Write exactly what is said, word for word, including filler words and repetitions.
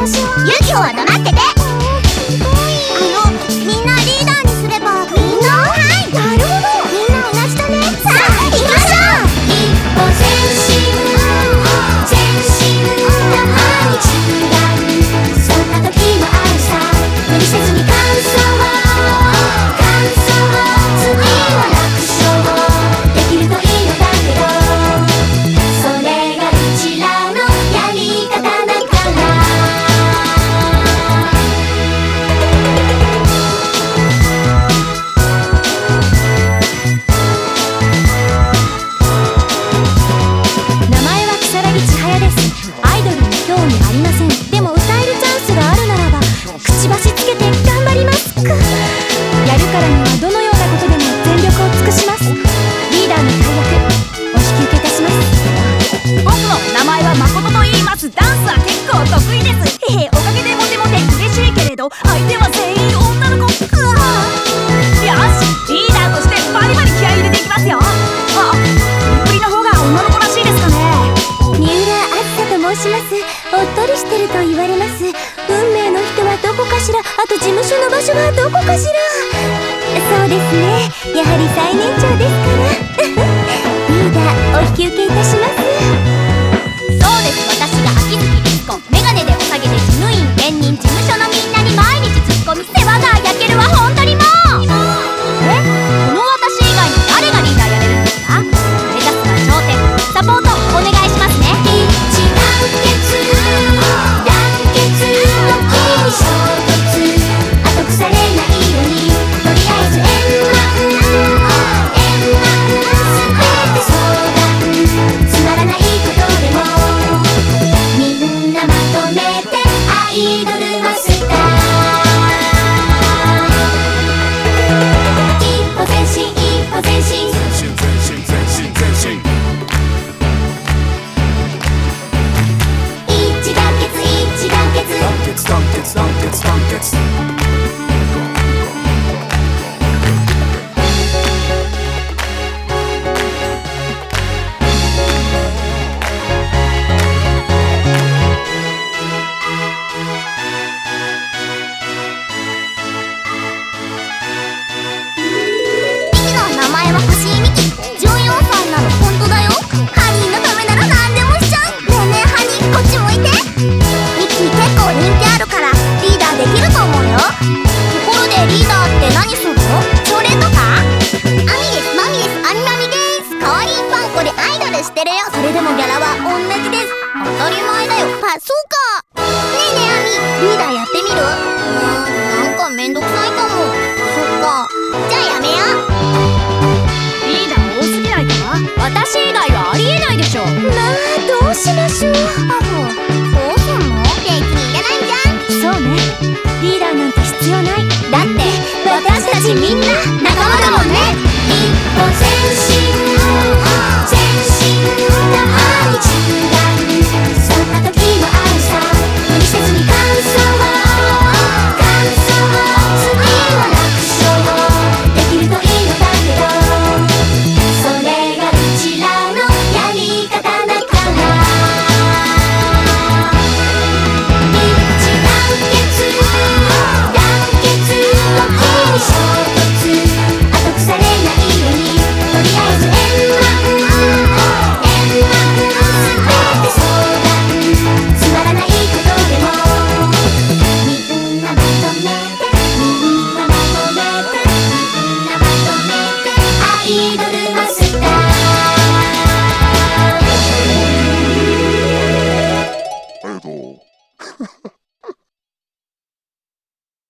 しょう。 ユキコは黙ってて。あの、みんなリーダーにすれば。みんな？はい、なるほど。みんな同じだね。さあ、行きましょう。一歩前進、前進、たまに違う、そんな時もあるさ。無理せずに完走、完走、次は楽勝、できるといいのだけど、それがうちらのやり方だから。 名前は草薙千早です。アイドルに興味ありません。でも歌えるチャンスがあるならばくちばしつけて頑張りますく。やるからにはどのようなことでも全力を尽くします。リーダーの大役お引き受けいたします。 僕の名前は誠と言います。ダンスは結構得意です。へへ、おかげでモテモテ嬉しいけれど相手は全員女の子。うわよし、リーダーとしてバリバリ気合い入れていきますよ。あ、プリプリの方が女の子らしいですかね。 三浦あずさと申します。おっとりしてると言われます。運命の人はどこかしら。あと事務所の場所はどこかしら。そうですね、やはり最年長ですからリーダーお引き受けいたします。 そうです、私が秋月律子。メガネでお下げで事務員兼任、事務所のみんなに毎日ツッコミ世話が焼